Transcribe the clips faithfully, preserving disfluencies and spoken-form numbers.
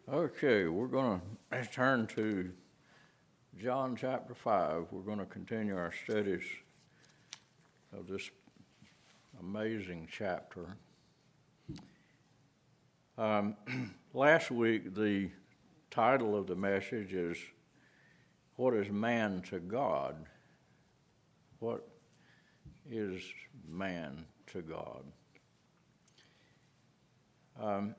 Okay, we're going to turn to John chapter five. We're going to continue our studies of this amazing chapter. Um, last week, the title of the message is, What is Man to God? What is man to God? Um,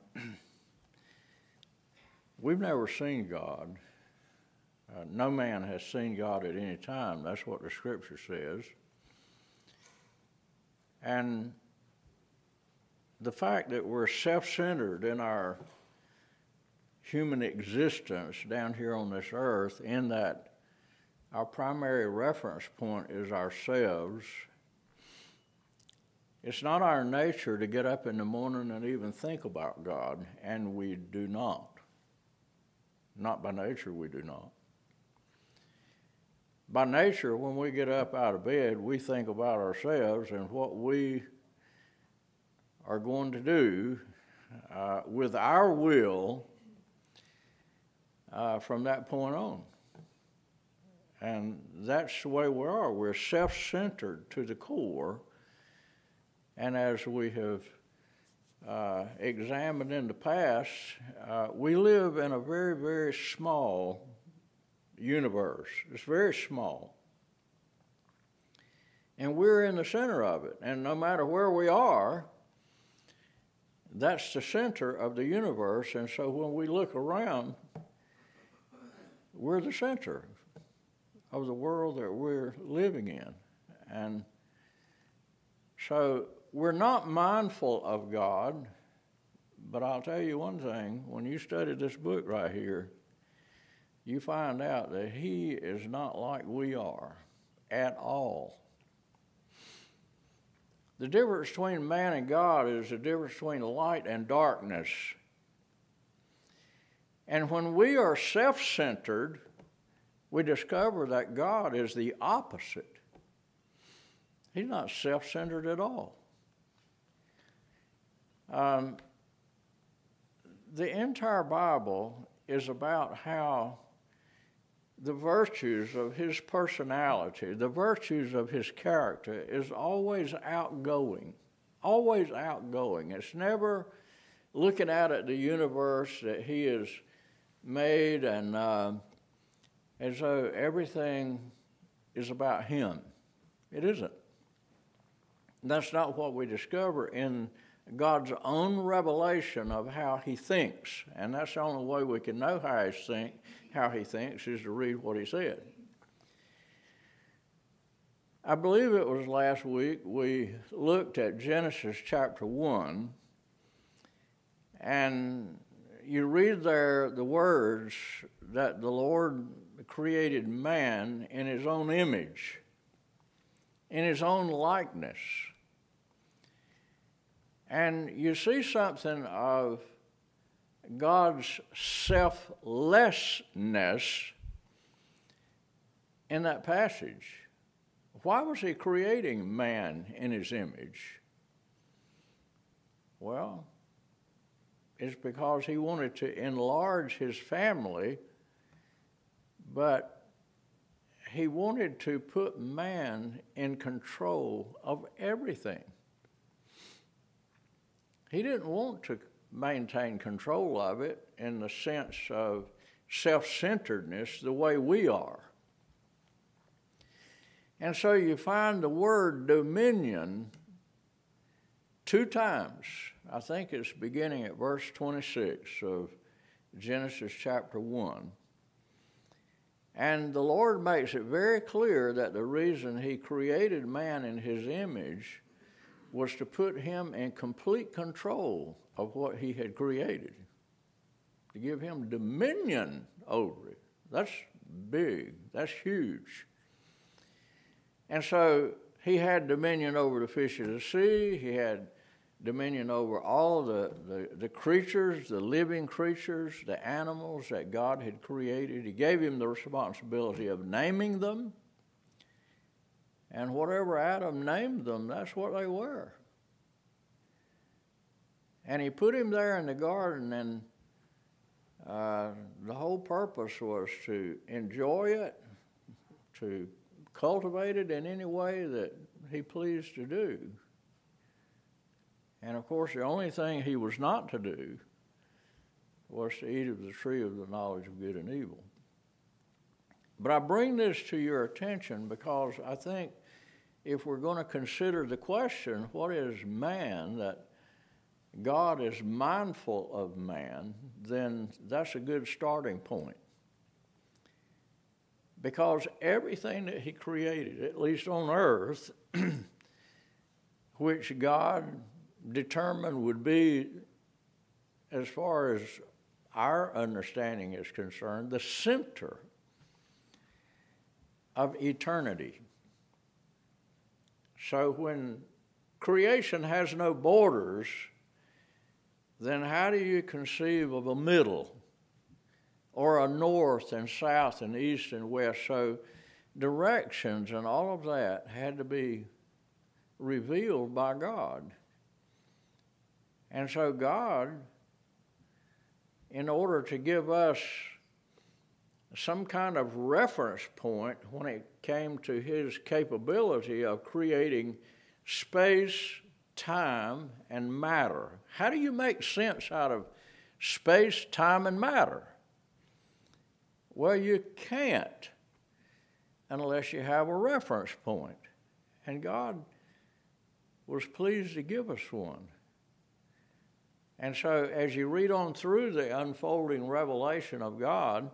we've never seen God. Uh, no man has seen God at any time. That's what the Scripture says. And the fact that we're self-centered in our human existence down here on this earth, in that our primary reference point is ourselves, it's not our nature to get up in the morning and even think about God, and we do not. Not by nature, we do not. By nature, when we get up out of bed, we think about ourselves and what we are going to do uh, with our will uh, from that point on. And that's the way we are. We're self-centered to the core. And as we have uh, examined in the past, uh, we live in a very, very small universe. It's very small. And we're in the center of it. And no matter where we are, that's the center of the universe. And so when we look around, we're the center of the world that we're living in. And so we're not mindful of God, but I'll tell you one thing, when you study this book right here, you find out that he is not like we are at all. The difference between man and God is the difference between light and darkness. And when we are self-centered, we discover that God is the opposite. He's not self-centered at all. Um, the entire Bible is about how the virtues of his personality, the virtues of his character is always outgoing, always outgoing. It's never looking out at the universe that he has made and uh, as though everything is about him. It isn't. That's not what we discover in God's own revelation of how he thinks. And that's the only way we can know how he, think, how he thinks is to read what he said. I believe it was last week we looked at Genesis chapter one, and you read there the words that the Lord created man in his own image, in his own likeness. And you see something of God's selflessness in that passage. Why was he creating man in his image? Well, it's because he wanted to enlarge his family, but he wanted to put man in control of everything. He didn't want to maintain control of it in the sense of self-centeredness the way we are. And so you find the word dominion two times. I think it's beginning at verse twenty-six of Genesis chapter one. And the Lord makes it very clear that the reason he created man in his image was to put him in complete control of what he had created, to give him dominion over it. That's big. That's huge. And so he had dominion over the fish of the sea. He had dominion over all the, the, the creatures, the living creatures, the animals that God had created. He gave him the responsibility of naming them. And whatever Adam named them, that's what they were. And he put him there in the garden, and uh, purpose was to enjoy it, to cultivate it in any way that he pleased to do. And of course, the only thing he was not to do was to eat of the tree of the knowledge of good and evil. But I bring this to your attention because I think if we're going to consider the question, what is man, that God is mindful of man, then that's a good starting point. Because everything that he created, at least on earth, which God determined would be, as far as our understanding is concerned, the center of eternity. So when creation has no borders, then how do you conceive of a middle or a north and south and east and west? So directions and all of that had to be revealed by God. And so God, in order to give us some kind of reference point when it came to his capability of creating space, time, and matter. How do you make sense out of space, time, and matter? Well, you can't unless you have a reference point. And God was pleased to give us one. And so as you read on through the unfolding revelation of God,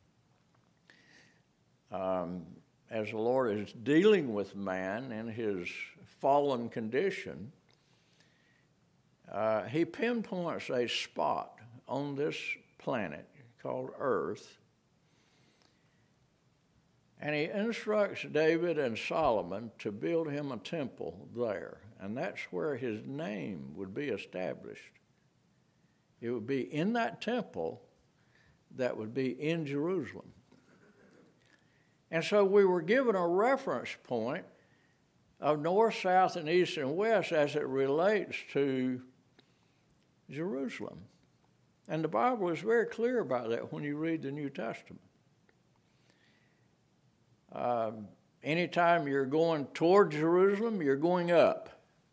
um, as the Lord is dealing with man in his fallen condition, uh, he pinpoints a spot on this planet called Earth, and he instructs David and Solomon to build him a temple there, and that's where his name would be established. It would be in that temple that would be in Jerusalem. And so we were given a reference point of north, south, and east and west as it relates to Jerusalem. And the Bible is very clear about that when you read the New Testament. Um, anytime you're going toward Jerusalem, you're going up.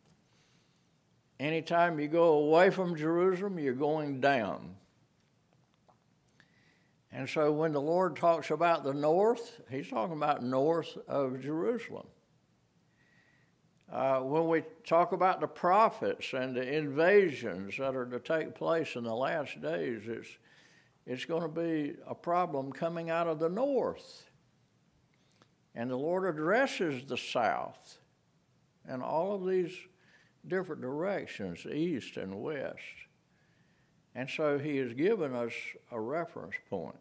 Anytime you go away from Jerusalem, you're going down. And so when the Lord talks about the north, he's talking about north of Jerusalem. Uh, when we talk about the prophets and the invasions that are to take place in the last days, it's, it's going to be a problem coming out of the north. And the Lord addresses the south and all of these different directions, east and west. And so he has given us a reference point.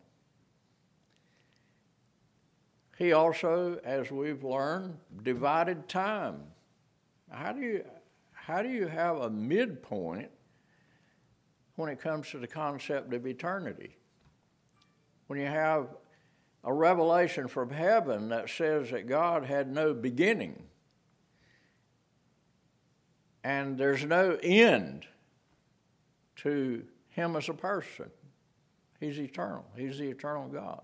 He also, as we've learned, divided time. How do you, how do you have a midpoint when it comes to the concept of eternity? When you have a revelation from heaven that says that God had no beginning and there's no end to him as a person. He's eternal. He's the eternal God.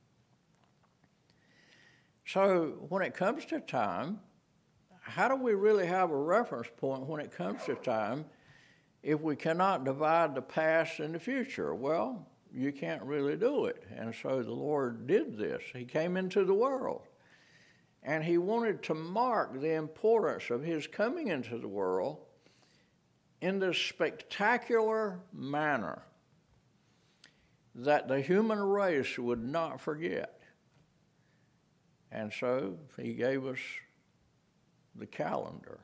So when it comes to time, how do we really have a reference point when it comes to time if we cannot divide the past and the future? Well, you can't really do it. And so the Lord did this. He came into the world. And he wanted to mark the importance of his coming into the world in this spectacular manner that the human race would not forget. And so he gave us the calendar.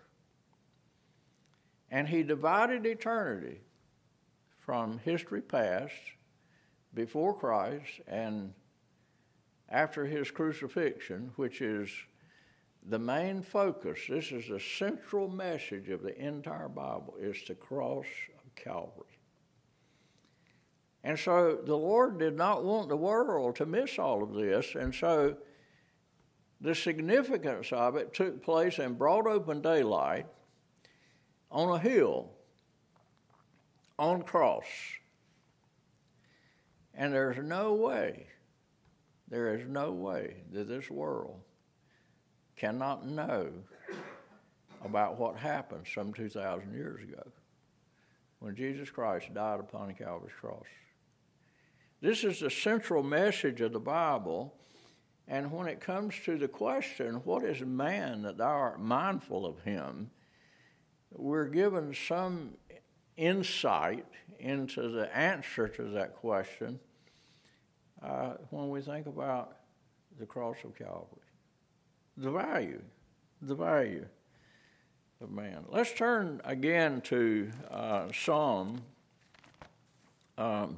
And he divided eternity from history past, before Christ, and after his crucifixion, which is the main focus. This is the central message of the entire Bible, is the cross of Calvary. And so the Lord did not want the world to miss all of this, and so the significance of it took place in broad open daylight on a hill, on cross. And there's no way, there is no way that this world cannot know about what happened some two thousand years ago when Jesus Christ died upon Calvary's cross. This is the central message of the Bible. And when it comes to the question, what is man that thou art mindful of him, we're given some insight into the answer to that question uh, when we think about the cross of Calvary. The value, the value of man. Let's turn again to uh, Psalm. Um,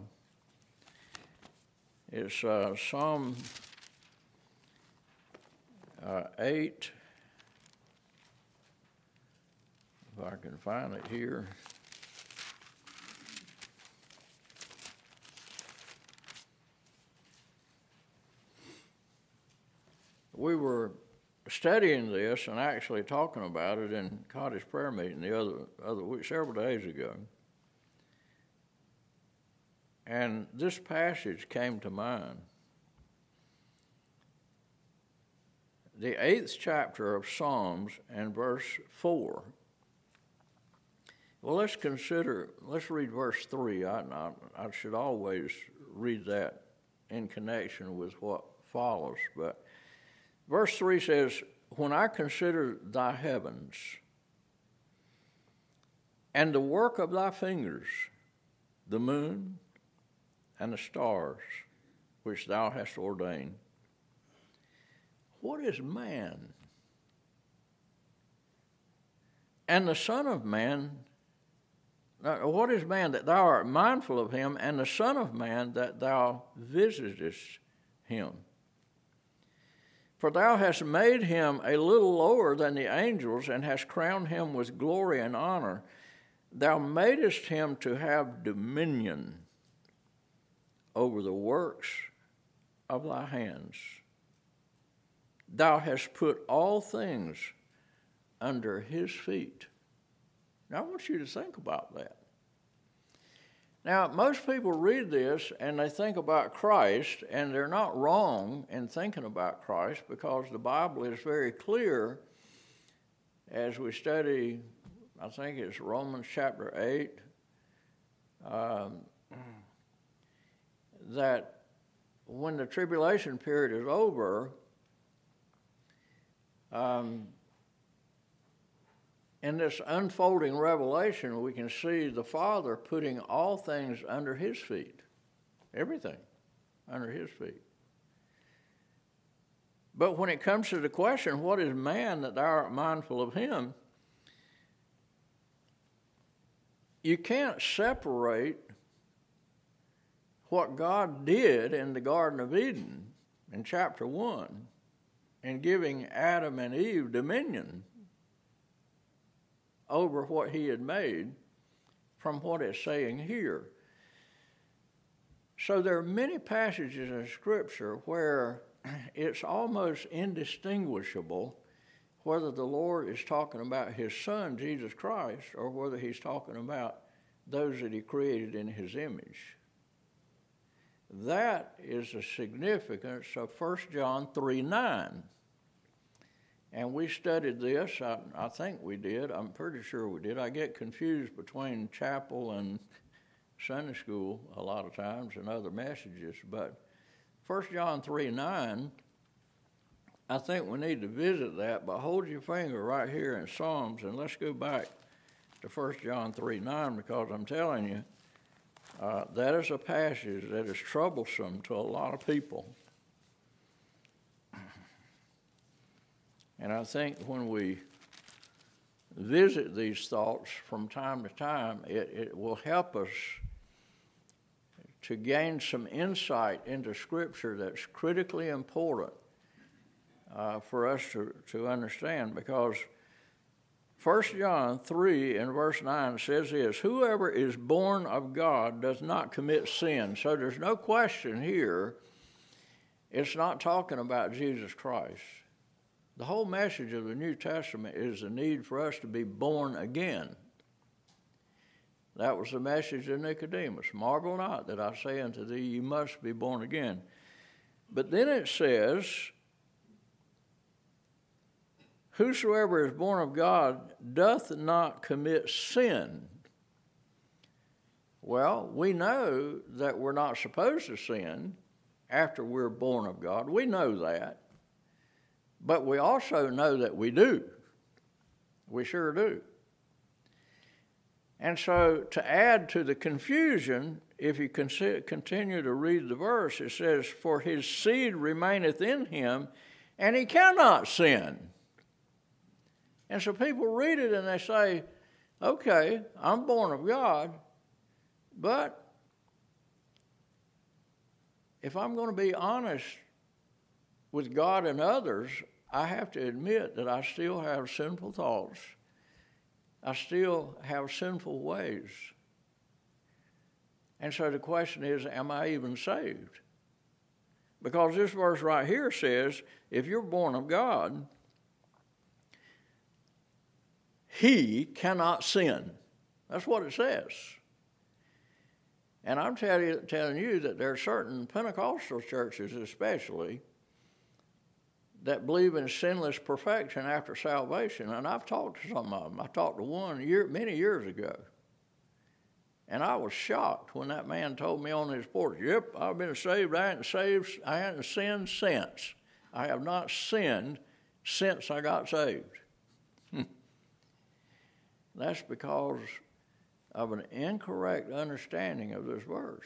it's uh, Psalm uh, eight. If I can find it here. We were studying this and actually talking about it in Cottage Prayer Meeting the other other week, several days ago. And this passage came to mind. The eighth chapter of Psalms and verse four. Well, let's consider, let's read verse three. I, I, I should always read that in connection with what follows. But verse three says, when I consider thy heavens and the work of thy fingers, the moon and the stars which thou hast ordained, what is man? And the Son of Man, what is man that thou art mindful of him, and the Son of Man that thou visitest him? For thou hast made him a little lower than the angels, and hast crowned him with glory and honor. Thou madest him to have dominion over the works of thy hands. Thou hast put all things under his feet. Now, I want you to think about that. Now, most people read this and they think about Christ, and they're not wrong in thinking about Christ, because the Bible is very clear as we study, I think it's Romans chapter eight, um, that when the tribulation period is over, um, in this unfolding revelation, we can see the Father putting all things under his feet, everything under his feet. But when it comes to the question, what is man that thou art mindful of him, you can't separate what God did in the Garden of Eden in chapter one in giving Adam and Eve dominion over what he had made from what it's saying here. So there are many passages in Scripture where it's almost indistinguishable whether the Lord is talking about his Son, Jesus Christ, or whether he's talking about those that he created in his image. That is the significance of First John three nine. And we studied this, I, I think we did, I'm pretty sure we did. I get confused between chapel and Sunday school a lot of times and other messages, but First John three nine, I think we need to visit that, but hold your finger right here in Psalms and let's go back to First John three nine, because I'm telling you, uh, that is a passage that is troublesome to a lot of people. And I think when we visit these thoughts from time to time, it, it will help us to gain some insight into Scripture that's critically important uh, for us to, to understand. Because First John three and verse nine says this, whoever is born of God does not commit sin. So there's no question here, it's not talking about Jesus Christ. The whole message of the New Testament is the need for us to be born again. That was the message of Nicodemus. Marvel not that I say unto thee, you must be born again. But then it says, whosoever is born of God doth not commit sin. Well, we know that we're not supposed to sin after we're born of God. We know that. But we also know that we do. We sure do. And so to add to the confusion, if you continue to read the verse, it says, for his seed remaineth in him, and he cannot sin. And so people read it and they say, okay, I'm born of God, but if I'm going to be honest with God and others, I have to admit that I still have sinful thoughts. I still have sinful ways. And so the question is, am I even saved? Because this verse right here says, if you're born of God, he cannot sin. That's what it says. And I'm tell you, telling you that there are certain Pentecostal churches especially that believe in sinless perfection after salvation. And I've talked to some of them. I talked to one year, many years ago. And I was shocked when that man told me on his porch, yep, I've been saved. I haven't saved. I haven't sinned since. I have not sinned since I got saved. That's because of an incorrect understanding of this verse.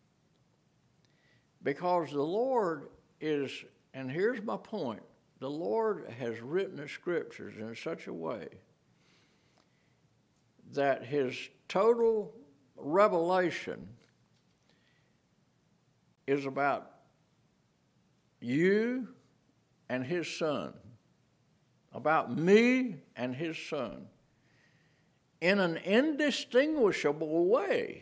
Because the Lord is, and here's my point, the Lord has written the scriptures in such a way that his total revelation is about you and his son, about me and his son, in an indistinguishable way.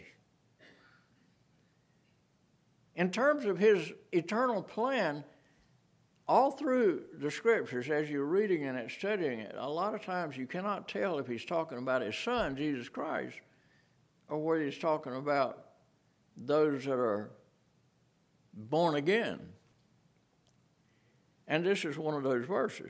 In terms of his eternal plan, all through the scriptures, as you're reading it and studying it, a lot of times you cannot tell if he's talking about his son, Jesus Christ, or whether he's talking about those that are born again. And this is one of those verses.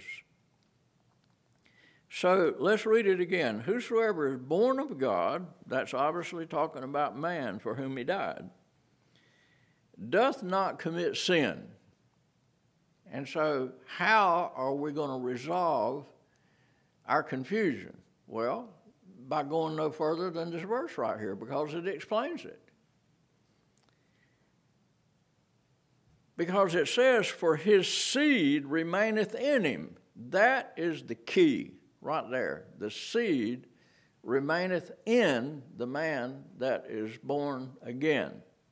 So let's read it again. Whosoever is born of God, that's obviously talking about man for whom he died, doth not commit sin. And so how are we going to resolve our confusion? Well, by going no further than this verse right here, because it explains it. Because it says, for his seed remaineth in him. That is the key right there. The seed remaineth in the man that is born again.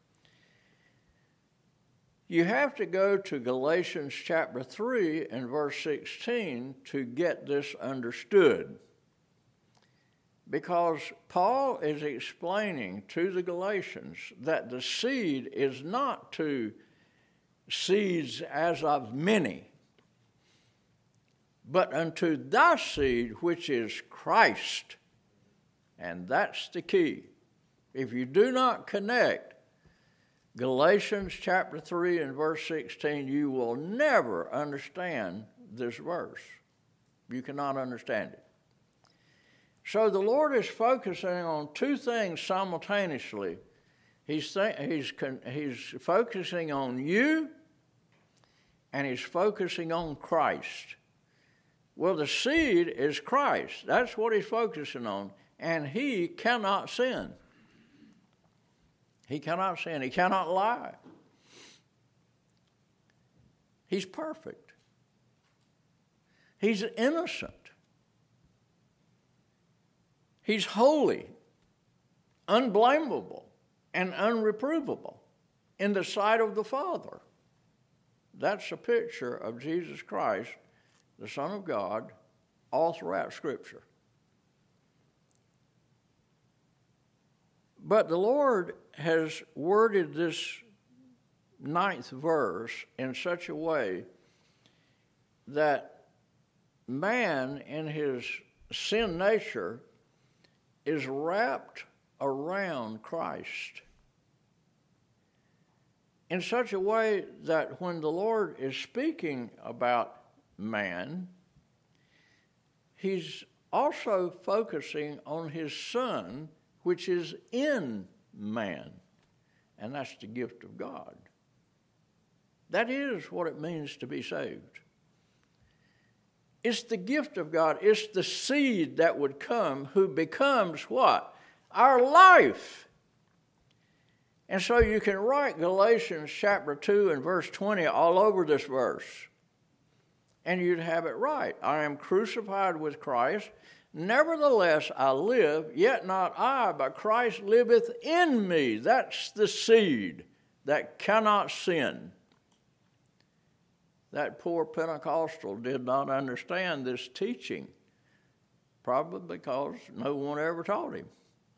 You have to go to Galatians chapter three and verse sixteen to get this understood. Because Paul is explaining to the Galatians that the seed is not to seeds as of many, but unto thy seed, which is Christ. And that's the key. If you do not connect Galatians chapter three and verse sixteen, you will never understand this verse. You cannot understand it. So the Lord is focusing on two things simultaneously. He's, th- he's, con- he's focusing on you, and he's focusing on Christ. Well, the seed is Christ. That's what he's focusing on. And he cannot sin. He cannot sin. He cannot lie. He's perfect. He's innocent. He's holy, unblameable, and unreprovable in the sight of the Father. That's a picture of Jesus Christ, the Son of God, all throughout Scripture. But the Lord has worded this ninth verse in such a way that man in his sin nature is wrapped around Christ in such a way that when the Lord is speaking about man, he's also focusing on his Son, which is in man, and that's the gift of God. That is what it means to be saved. It's the gift of God. It's the seed that would come who becomes what? Our life. And so you can write Galatians chapter two and verse twenty all over this verse, and you'd have it right. I am crucified with Christ. Nevertheless I live, yet not I, but Christ liveth in me. That's the seed that cannot sin. That poor Pentecostal did not understand this teaching, probably because no one ever taught him.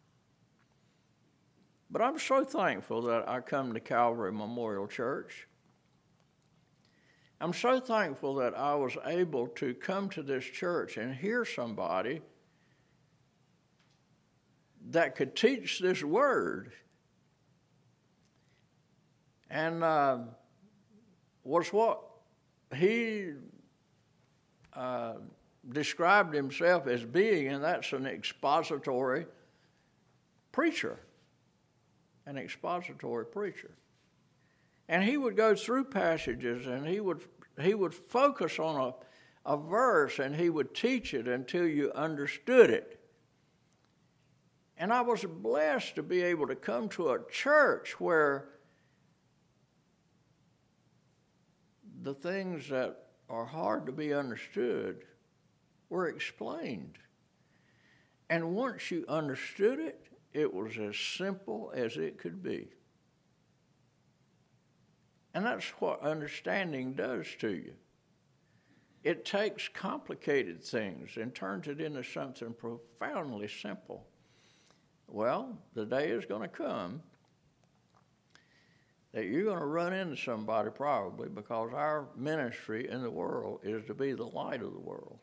But I'm so thankful that I come to Calvary Memorial Church. I'm so thankful that I was able to come to this church and hear somebody that could teach this word. And uh, was what he uh, described himself as being, and that's an expository preacher. An expository preacher. And he would go through passages and he would he would focus on a, a verse and he would teach it until you understood it. And I was blessed to be able to come to a church where the things that are hard to be understood were explained. And once you understood it, it was as simple as it could be. And that's what understanding does to you. It takes complicated things and turns it into something profoundly simple. Well, the day is going to come that you're going to run into somebody probably, because our ministry in the world is to be the light of the world.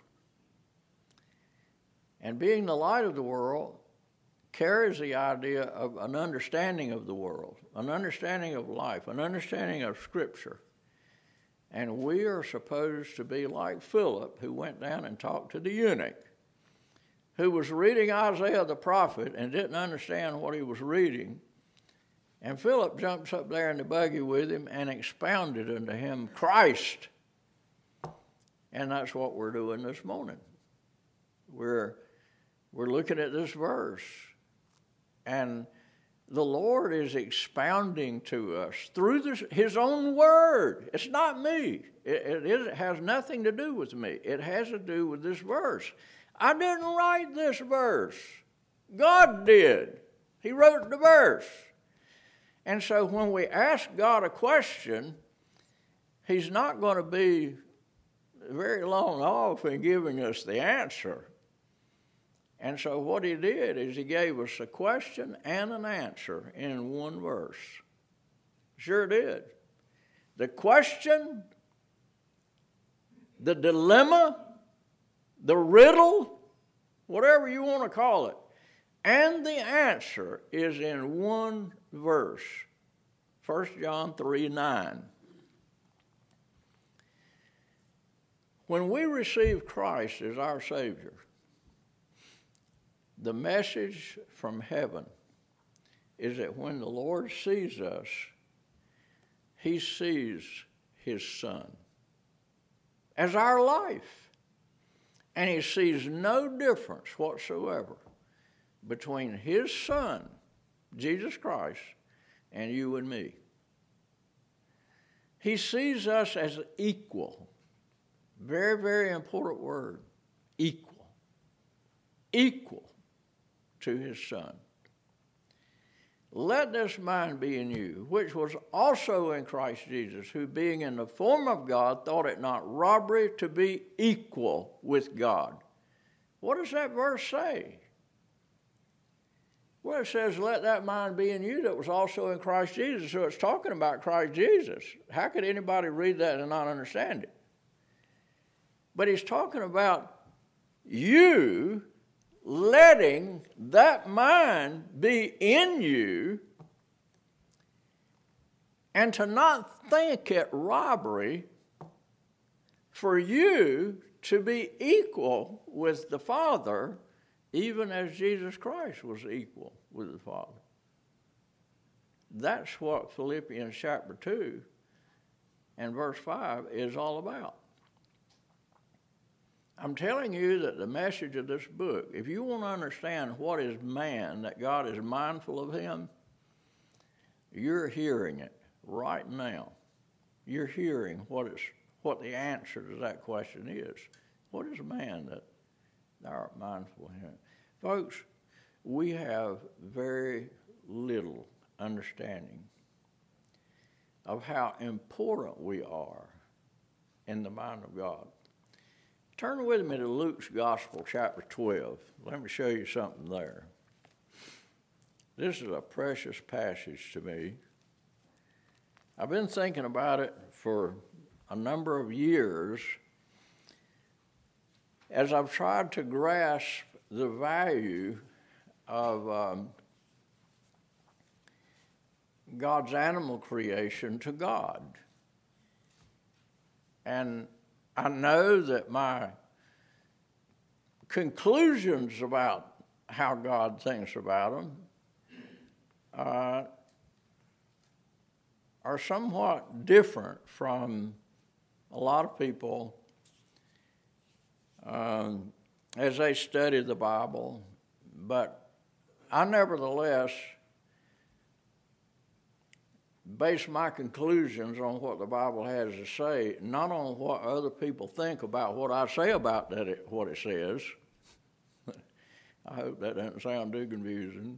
And being the light of the world carries the idea of an understanding of the world, an understanding of life, an understanding of Scripture. And we are supposed to be like Philip, who went down and talked to the eunuch, who was reading Isaiah the prophet and didn't understand what he was reading. And Philip jumps up there in the buggy with him and expounded unto him Christ. And that's what we're doing this morning. We're, we're looking at this verse. And the Lord is expounding to us through this, his own word. It's not me. It, it, is, it has nothing to do with me. It has to do with this verse. I didn't write this verse. God did. He wrote the verse. And so when we ask God a question, he's not going to be very long off in giving us the answer. And so what he did is he gave us a question and an answer in one verse. Sure did. The question, the dilemma, the riddle, whatever you want to call it, and the answer is in one verse. First John three nine. When we receive Christ as our Savior, the message from heaven is that when the Lord sees us, he sees his Son as our life. And he sees no difference whatsoever between his Son, Jesus Christ, and you and me. He sees us as equal. Very, very important word. Equal. Equal to his Son. Let this mind be in you, which was also in Christ Jesus, who being in the form of God, thought it not robbery to be equal with God. What does that verse say? Well, it says, let that mind be in you that was also in Christ Jesus. So it's talking about Christ Jesus. How could anybody read that and not understand it? But he's talking about you letting that mind be in you, and to not think it robbery for you to be equal with the Father, even as Jesus Christ was equal with the Father. That's what Philippians chapter two and verse five is all about. I'm telling you that the message of this book, if you want to understand what is man, that God is mindful of him, you're hearing it right now. You're hearing what is what the answer to that question is. What is man that thou art mindful of him? Folks, we have very little understanding of how important we are in the mind of God. Turn with me to Luke's Gospel, chapter twelve. Let me show you something there. This is a precious passage to me. I've been thinking about it for a number of years as I've tried to grasp the value of um, God's animal creation to God. And I know that my conclusions about how God thinks about them uh, are somewhat different from a lot of people um, as they study the Bible, but I nevertheless base my conclusions on what the Bible has to say, not on what other people think about what I say about that it, what it says. I hope that doesn't sound too confusing.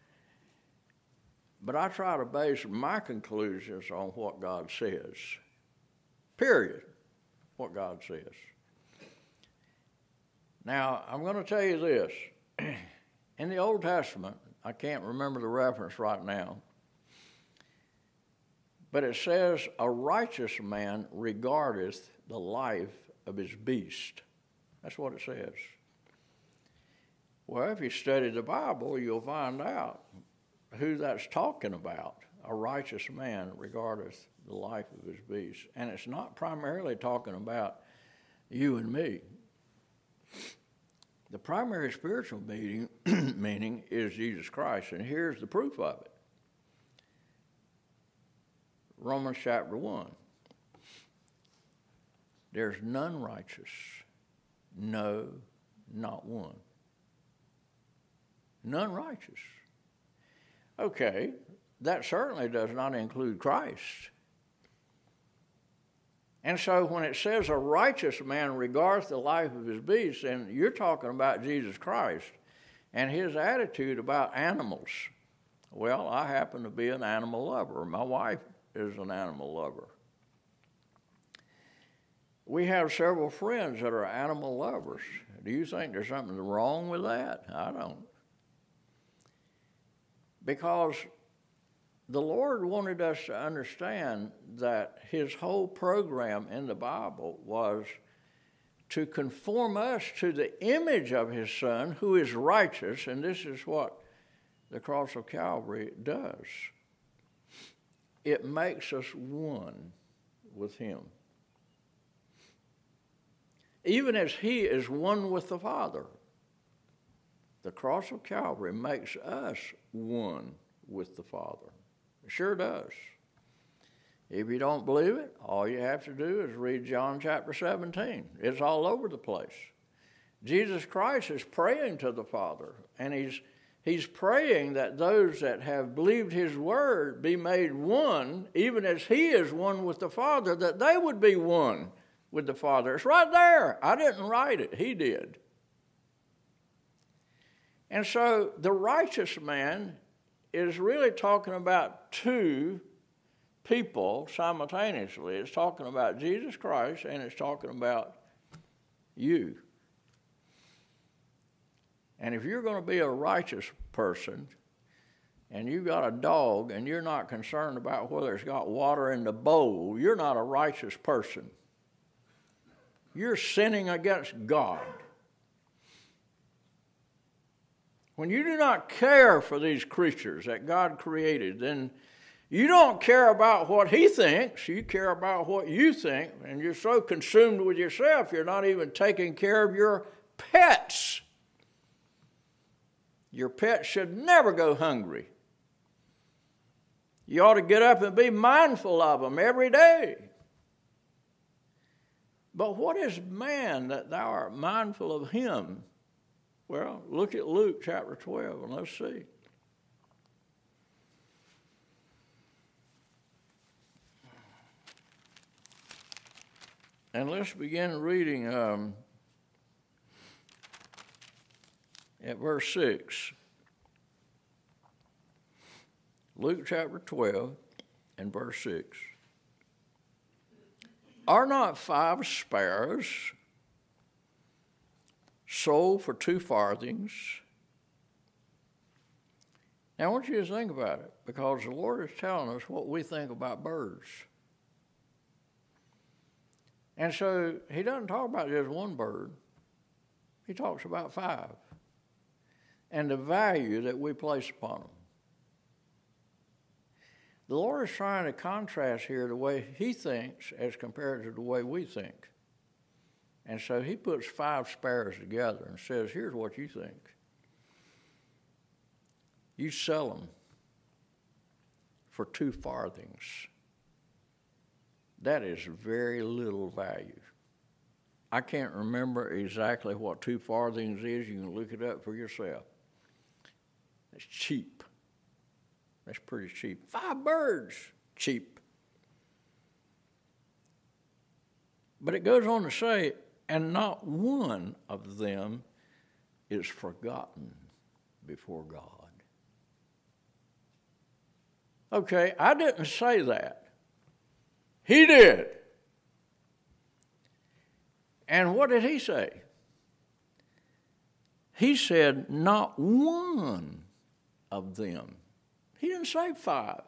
But I try to base my conclusions on what God says. Period. What God says. Now, I'm going to tell you this. In the Old Testament, I can't remember the reference right now, but it says, a righteous man regardeth the life of his beast. That's what it says. Well, if you study the Bible, you'll find out who that's talking about. A righteous man regardeth the life of his beast. And it's not primarily talking about you and me. The primary spiritual meaning, meaning is Jesus Christ, and here's the proof of it. Romans chapter one. There's none righteous, no, not one. None righteous. Okay, that certainly does not include Christ. And so when it says a righteous man regards the life of his beast, and you're talking about Jesus Christ and his attitude about animals. Well, I happen to be an animal lover. My wife is an animal lover. We have several friends that are animal lovers. Do you think there's something wrong with that? I don't. Because the Lord wanted us to understand that his whole program in the Bible was to conform us to the image of his Son, who is righteous, and this is what the cross of Calvary does. It makes us one with him. Even as he is one with the Father, the cross of Calvary makes us one with the Father. It sure does. If you don't believe it, all you have to do is read John chapter seventeen. It's all over the place. Jesus Christ is praying to the Father, and he's he's praying that those that have believed his word be made one, even as he is one with the Father, that they would be one with the Father. It's right there. I didn't write it. He did. And so the righteous man is really talking about two people simultaneously. It's talking about Jesus Christ, and it's talking about you. And if you're going to be a righteous person, and you've got a dog, and you're not concerned about whether it's got water in the bowl, you're not a righteous person. You're sinning against God. when you do not care for these creatures that God created, then you don't care about what he thinks. You care about what you think. And you're so consumed with yourself, you're not even taking care of your pets. Your pet should never go hungry. You ought to get up and be mindful of them every day. But what is man that thou art mindful of him? Well, look at Luke chapter twelve and let's see. And let's begin reading um, at verse six. Luke chapter twelve and verse six. Are not five sparrows sold for two farthings? Now I want you to think about it, because the Lord is telling us what we think about birds. And so he doesn't talk about just one bird. He talks about five and the value that we place upon them. The Lord is trying to contrast here the way he thinks as compared to the way we think. And so he puts five sparrows together and says, here's what you think. You sell them for two farthings. That is very little value. I can't remember exactly what two farthings is. You can look it up for yourself. It's cheap. That's pretty cheap. Five birds, cheap. But it goes on to say, and not one of them is forgotten before God. Okay, I didn't say that. He did. And what did he say? He said, not one of them. He didn't say five.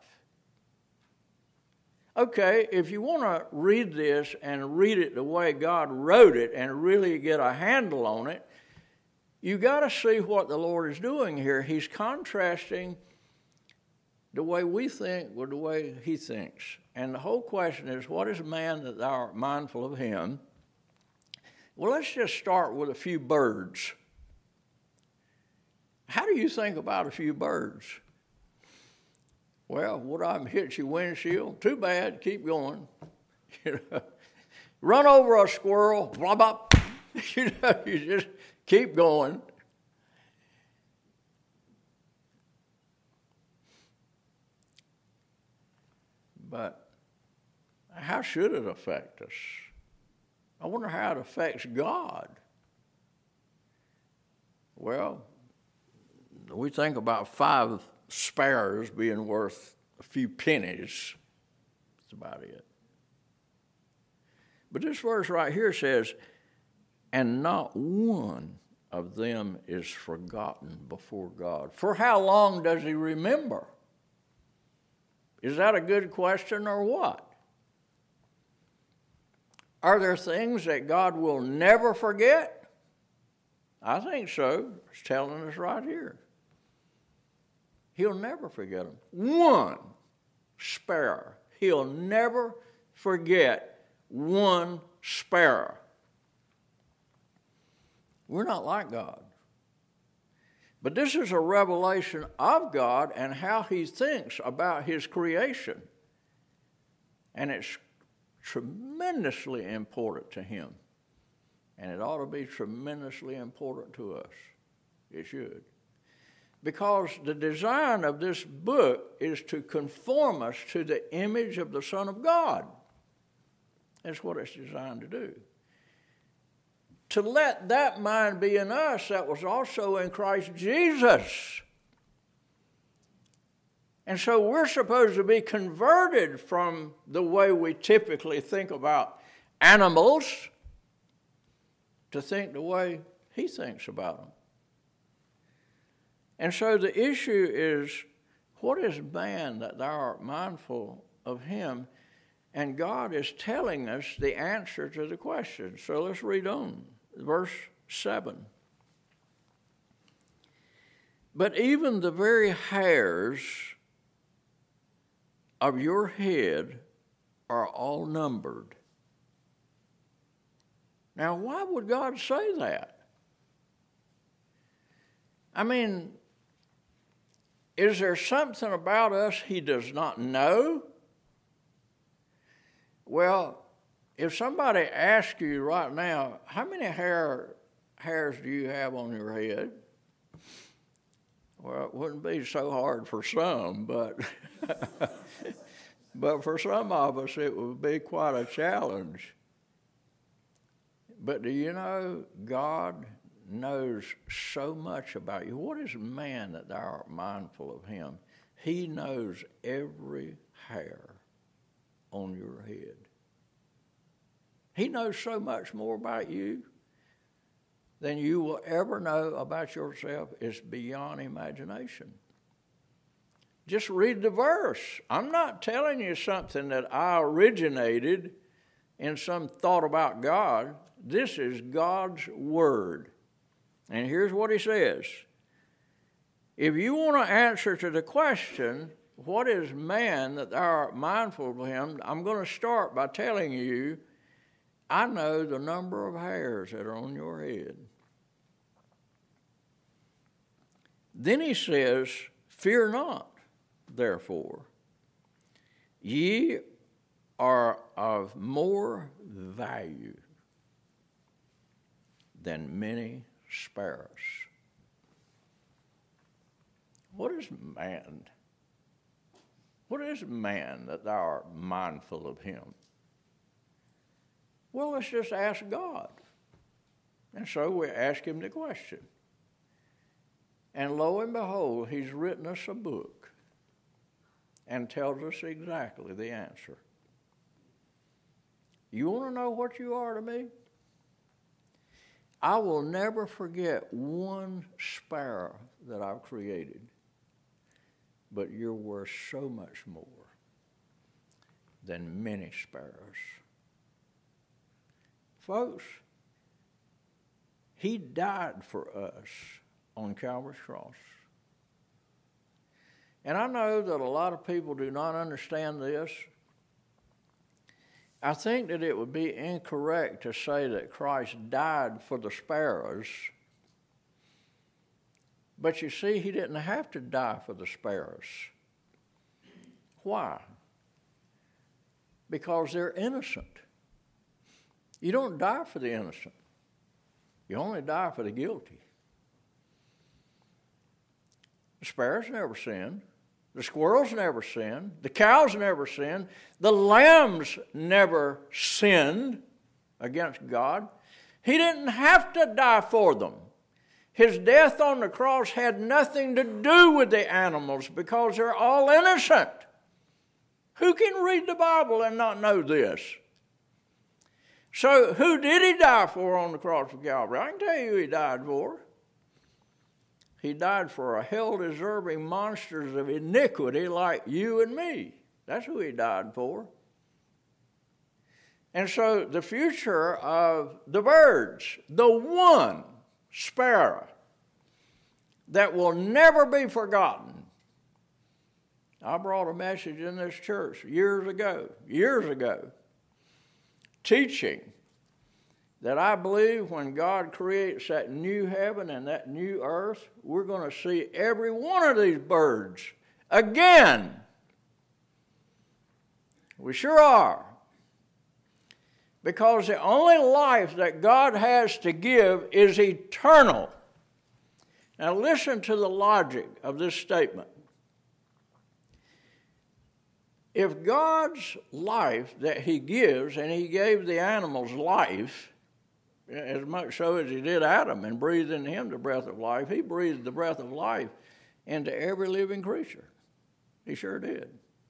Okay, if you want to read this and read it the way God wrote it and really get a handle on it, you got to see what the Lord is doing here. He's contrasting the way we think with the way he thinks. And the whole question is, what is man that thou art mindful of him? Well, let's just start with a few birds. How do you think about a few birds? Well, would I hit your windshield? Too bad. Keep going. You know, run over a squirrel. Blah blah. You know, you just keep going. But how should it affect us? I wonder how it affects God. Well, we think about five sparrows being worth a few pennies. That's about it. But this verse right here says, and not one of them is forgotten before God. For how long does he remember? Is that a good question or what? Are there things that God will never forget? I think so. It's telling us right here. He'll never forget them. One sparrow. He'll never forget one sparrow. We're not like God. But this is a revelation of God and how he thinks about his creation. And it's tremendously important to him. And it ought to be tremendously important to us. It should. Because the design of this book is to conform us to the image of the Son of God. That's what it's designed to do. To let that mind be in us that was also in Christ Jesus. And so we're supposed to be converted from the way we typically think about animals to think the way he thinks about them. And so the issue is, what is man that thou art mindful of him? And God is telling us the answer to the question. So let's read on. Verse seven. But even the very hairs of your head are all numbered. Now, why would God say that? I mean, is there something about us he does not know? Well, if somebody asks you right now, how many hair hairs do you have on your head? Well, it wouldn't be so hard for some, but but for some of us it would be quite a challenge. But do you know God knows so much about you? What is man that thou art mindful of him? He knows every hair on your head. He knows so much more about you than you will ever know about yourself. It's beyond imagination. Just read the verse. I'm not telling you something that I originated in some thought about God. This is God's word. And here's what he says. If you want to answer to the question, what is man that thou art mindful of him? I'm going to start by telling you, I know the number of hairs that are on your head. Then he says, fear not, therefore. Ye are of more value than many sparrows. What is man? What is man that thou art mindful of him? Well, let's just ask God. And so we ask him the question. And lo and behold, he's written us a book and tells us exactly the answer. You want to know what you are to me? I will never forget one sparrow that I've created, but you're worth so much more than many sparrows. Folks, he died for us on Calvary's cross. And I know that a lot of people do not understand this. I think that it would be incorrect to say that Christ died for the sparrows. But you see, he didn't have to die for the sparrows. Why? Because they're innocent. You don't die for the innocent. You only die for the guilty. The sparrows never sinned. The squirrels never sinned. The cows never sinned. The lambs never sinned against God. He didn't have to die for them. His death on the cross had nothing to do with the animals because they're all innocent. Who can read the Bible and not know this? So who did he die for on the cross of Calvary? I can tell you who he died for. He died for a hell-deserving monsters of iniquity like you and me. That's who he died for. And so the future of the birds, the one sparrow that will never be forgotten. I brought a message in this church years ago, years ago, teaching that I believe when God creates that new heaven and that new earth, we're going to see every one of these birds again. We sure are. Because the only life that God has to give is eternal. Now listen to the logic of this statement. If God's life that he gives, and he gave the animals life, as much so as he did Adam and breathed in him the breath of life, he breathed the breath of life into every living creature. He sure did.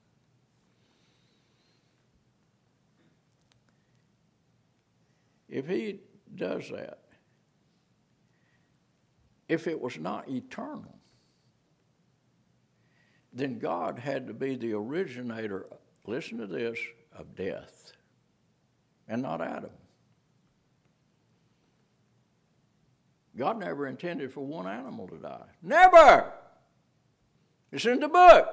If he does that, if it was not eternal, then God had to be the originator, listen to this, of death, and not Adam. God never intended for one animal to die. Never! It's in the book.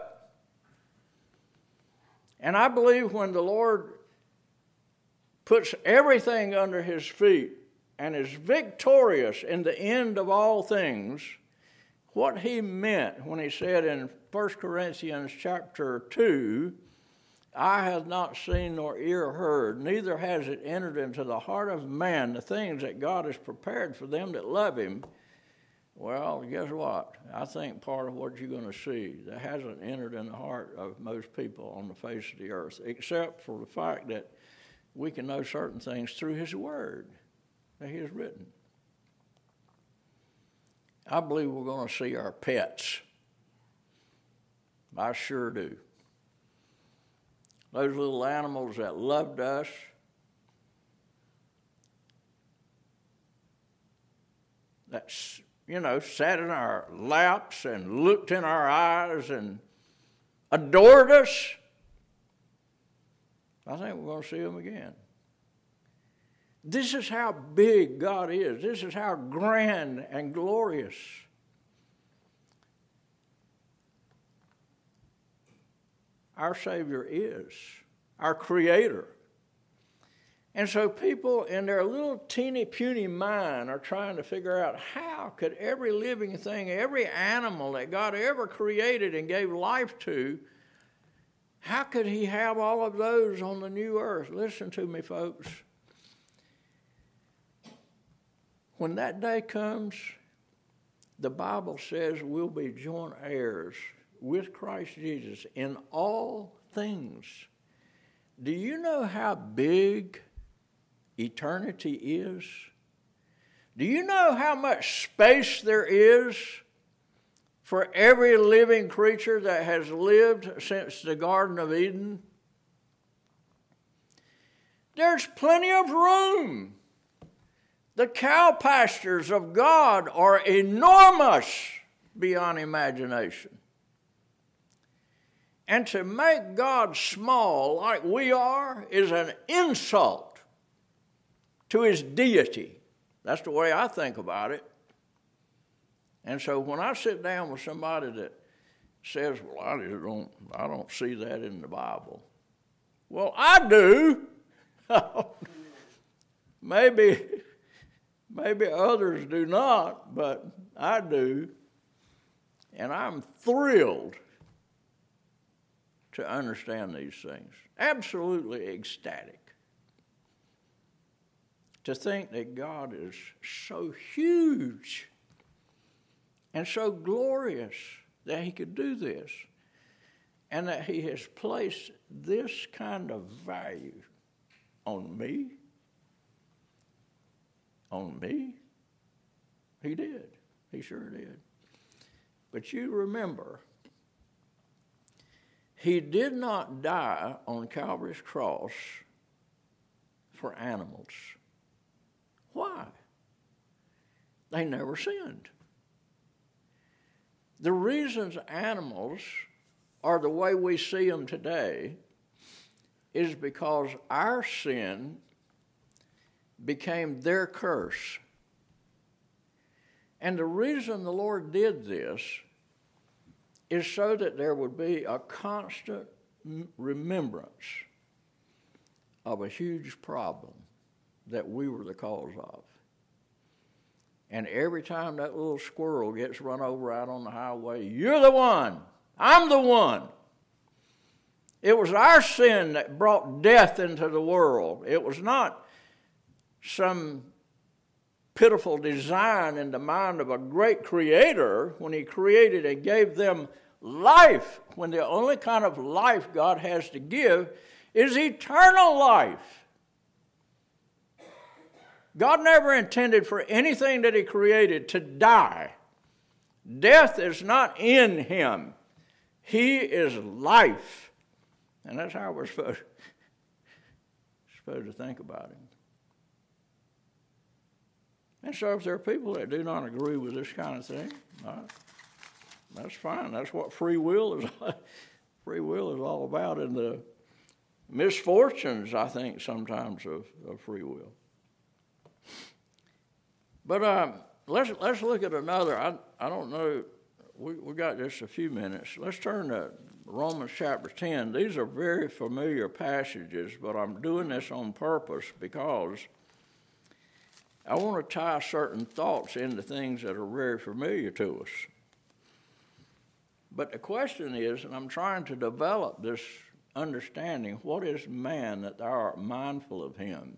And I believe when the Lord puts everything under his feet and is victorious in the end of all things, what he meant when he said in First Corinthians chapter two, eye hath not seen nor ear heard, neither has it entered into the heart of man the things that God has prepared for them that love him. Well, guess what? I think part of what you're going to see that hasn't entered in the heart of most people on the face of the earth, except for the fact that we can know certain things through his word that he has written. I believe we're going to see our pets. I sure do. Those little animals that loved us, that, you know, sat in our laps and looked in our eyes and adored us, I think we're going to see them again. This is how big God is. This is how grand and glorious. Our Savior is, our Creator. And so people in their little teeny puny mind are trying to figure out how could every living thing, every animal that God ever created and gave life to, how could he have all of those on the new earth? Listen to me, folks. When that day comes, the Bible says we'll be joint heirs with Christ Jesus in all things. Do you know how big eternity is? Do you know how much space there is for every living creature that has lived since the Garden of Eden? There's plenty of room. The cow pastures of God are enormous beyond imagination. And to make God small like we are is an insult to his deity. That's the way I think about it. And so when I sit down with somebody that says, well, I just don't, I don't see that in the Bible. Well, I do. maybe, maybe others do not, but I do. And I'm thrilled to understand these things. Absolutely ecstatic. To think that God is so huge and so glorious that he could do this, and that he has placed this kind of value on me. On me? He did. He sure did. But you remember, he did not die on Calvary's cross for animals. Why? They never sinned. The reasons animals are the way we see them today is because our sin became their curse. And the reason the Lord did this is so that there would be a constant remembrance of a huge problem that we were the cause of. And every time that little squirrel gets run over out on the highway, you're the one. I'm the one. It was our sin that brought death into the world. It was not some pitiful design in the mind of a great creator when he created and gave them life, when the only kind of life God has to give is eternal life. God never intended for anything that he created to die. Death is not in him. He is life. And that's how we're supposed, supposed to think about him. And so if there are people that do not agree with this kind of thing, right, that's fine. That's what free will is. Free will is all about, and the misfortunes, I think, sometimes of, of free will. But um, let's let's look at another. I I don't know. We we got just a few minutes. Let's turn to Romans chapter ten. These are very familiar passages, but I'm doing this on purpose because I want to tie certain thoughts into things that are very familiar to us. But the question is, and I'm trying to develop this understanding, what is man that thou art mindful of him?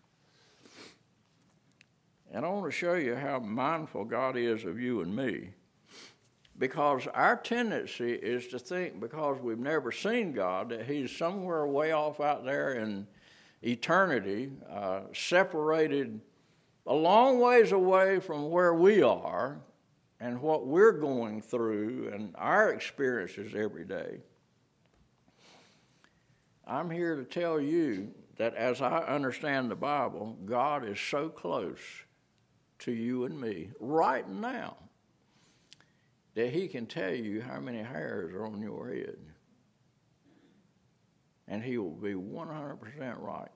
And I want to show you how mindful God is of you and me. Because our tendency is to think, because we've never seen God, that he's somewhere way off out there in eternity, uh, separated a long ways away from where we are and what we're going through and our experiences every day. I'm here to tell you that as I understand the Bible, God is so close to you and me right now that he can tell you how many hairs are on your head. And he will be one hundred percent right.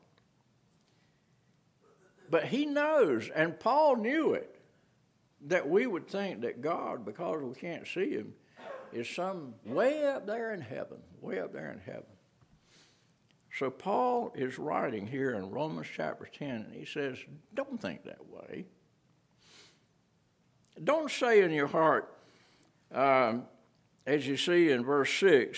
But he knows, and Paul knew it, that we would think that God, because we can't see him, is some way up there in heaven, way up there in heaven. So Paul is writing here in Romans chapter ten, and he says, don't think that way. Don't say in your heart, um, as you see in verse six,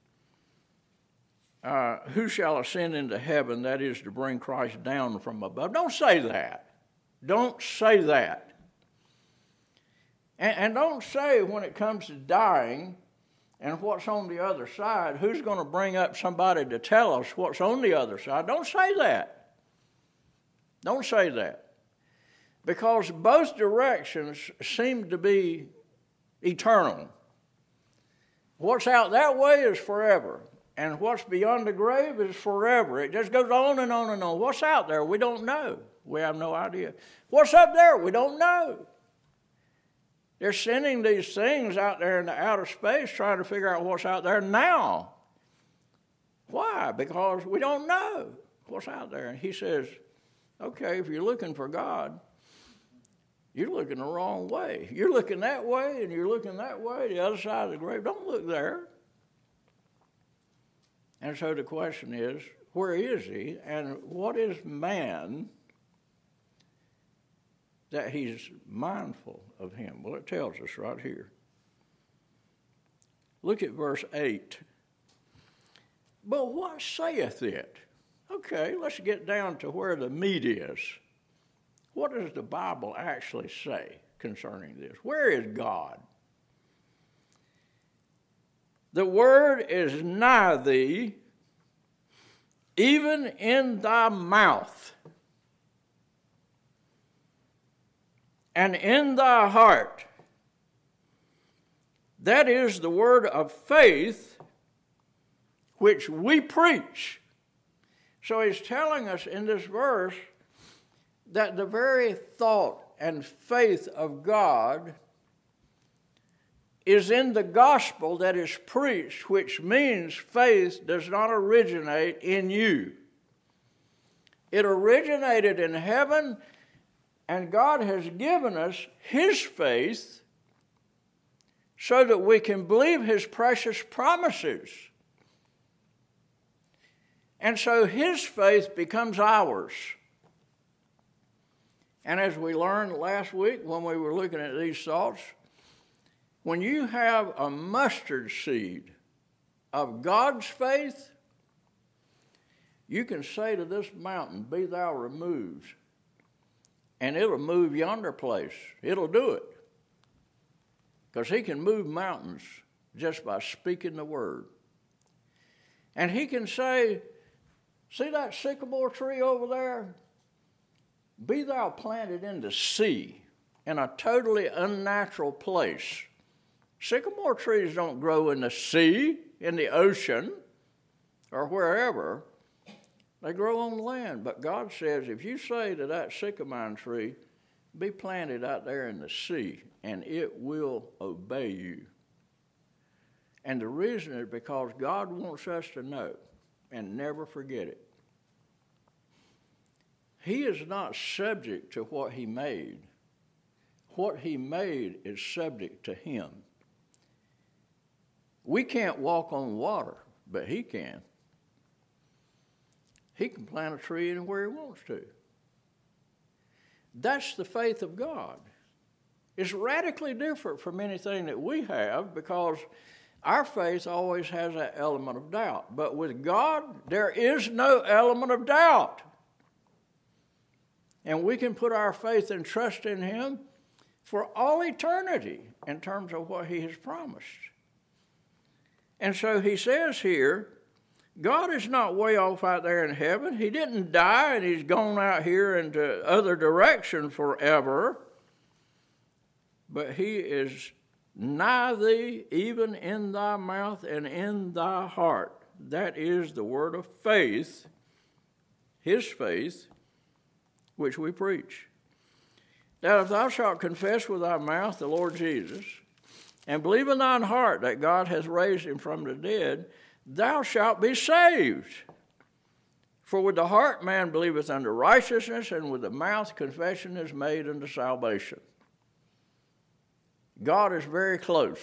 uh, who shall ascend into heaven, that is to bring Christ down from above. Don't say that. Don't say that. And, and don't say when it comes to dying and what's on the other side, who's going to bring up somebody to tell us what's on the other side. Don't say that. Don't say that. Because both directions seem to be eternal. What's out that way is forever. And what's beyond the grave is forever. It just goes on and on and on. What's out there? We don't know. We have no idea. What's up there? We don't know. They're sending these things out there in the outer space trying to figure out what's out there now. Why? Because we don't know what's out there. And he says, okay, if you're looking for God, you're looking the wrong way. You're looking that way and you're looking that way, the other side of the grave. Don't look there. And so the question is, where is he? And what is man that he's mindful of him? Well, it tells us right here. Look at verse eight. But what saith it? Okay, let's get down to where the meat is. What does the Bible actually say concerning this? Where is God? The word is nigh thee, even in thy mouth, and in thy heart. That is the word of faith which we preach. So he's telling us in this verse that the very thought and faith of God is in the gospel that is preached, which means faith does not originate in you. It originated in heaven, and God has given us his faith so that we can believe his precious promises. And so his faith becomes ours. And as we learned last week when we were looking at these thoughts, when you have a mustard seed of God's faith, you can say to this mountain, be thou removed, and it'll move yonder place. It'll do it. Because he can move mountains just by speaking the word. And he can say, see that sycamore tree over there? Be thou planted in the sea, in a totally unnatural place. Sycamore trees don't grow in the sea, in the ocean, or wherever. They grow on land. But God says, if you say to that sycamore tree, be planted out there in the sea, and it will obey you. And the reason is because God wants us to know and never forget it. He is not subject to what he made. what he made is subject to him. We can't walk on water, but he can. He can plant a tree anywhere he wants to. That's the faith of God. It's radically different from anything that we have because our faith always has that element of doubt. But with God, there is no element of doubt. And we can put our faith and trust in him for all eternity in terms of what he has promised. And so he says here, God is not way off out there in heaven. He didn't die and he's gone out here into other direction forever. But he is nigh thee, even in thy mouth and in thy heart. That is the word of faith, his faith, which we preach. That if thou shalt confess with thy mouth the Lord Jesus, and believe in thine heart that God hath raised him from the dead, thou shalt be saved. For with the heart man believeth unto righteousness, and with the mouth confession is made unto salvation. God is very close.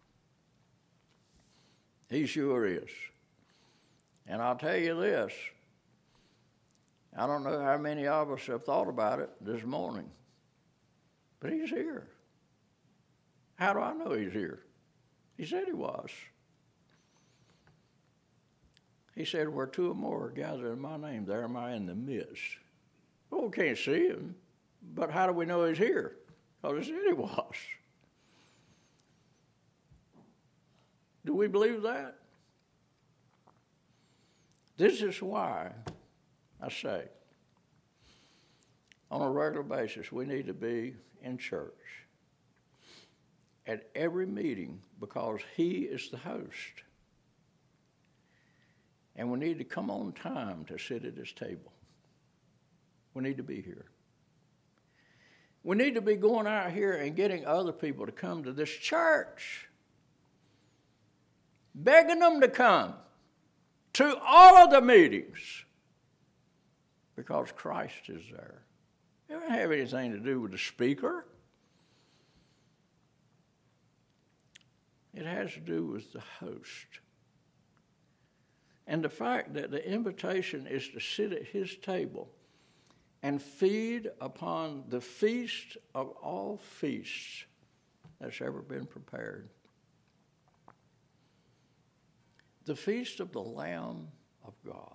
He sure is. And I'll tell you this, I don't know how many of us have thought about it this morning, but he's here. How do I know he's here? He said he was. He said, where two or more are gathered in my name, there am I in the midst. Well, we can't see him, but how do we know he's here? Because he said he was. Do we believe that? This is why I say, on a regular basis, we need to be in church at every meeting because he is the host. And we need to come on time to sit at his table. We need to be here. We need to be going out here and getting other people to come to this church, begging them to come to all of the meetings because Christ is there. It doesn't have anything to do with the speaker. It has to do with the host. And the fact that the invitation is to sit at his table and feed upon the feast of all feasts that's ever been prepared. The feast of the Lamb of God.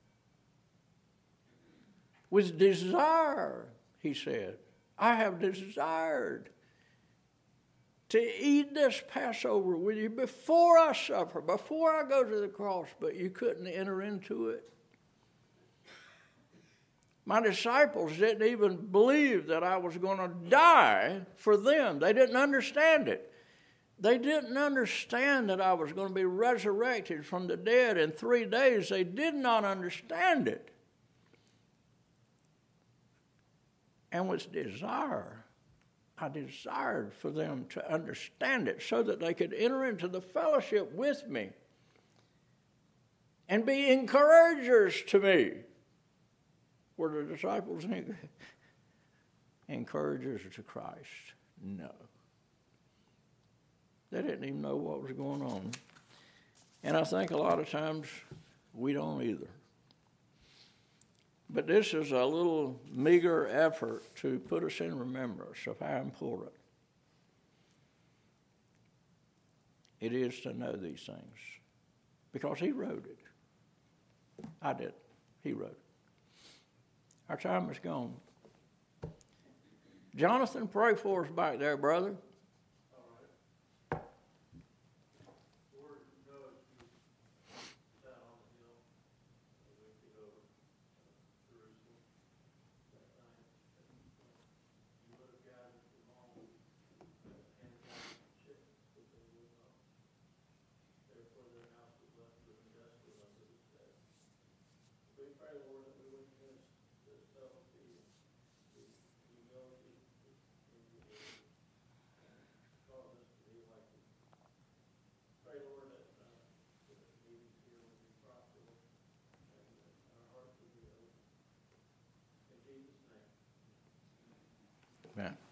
With desire, he said, I have desired to eat this Passover with you before I suffer, before I go to the cross, but you couldn't enter into it. My disciples didn't even believe that I was going to die for them. They didn't understand it. They didn't understand that I was going to be resurrected from the dead in three days. They did not understand it. And with desire, I desired for them to understand it so that they could enter into the fellowship with me and be encouragers to me. Were the disciples encouragers to Christ? No. They didn't even know what was going on. And I think a lot of times we don't either. But this is a little meager effort to put us in remembrance of how important it is to know these things. Because he wrote it. I did. He wrote it. Our time is gone. Jonathan, pray for us back there, brother. Yeah.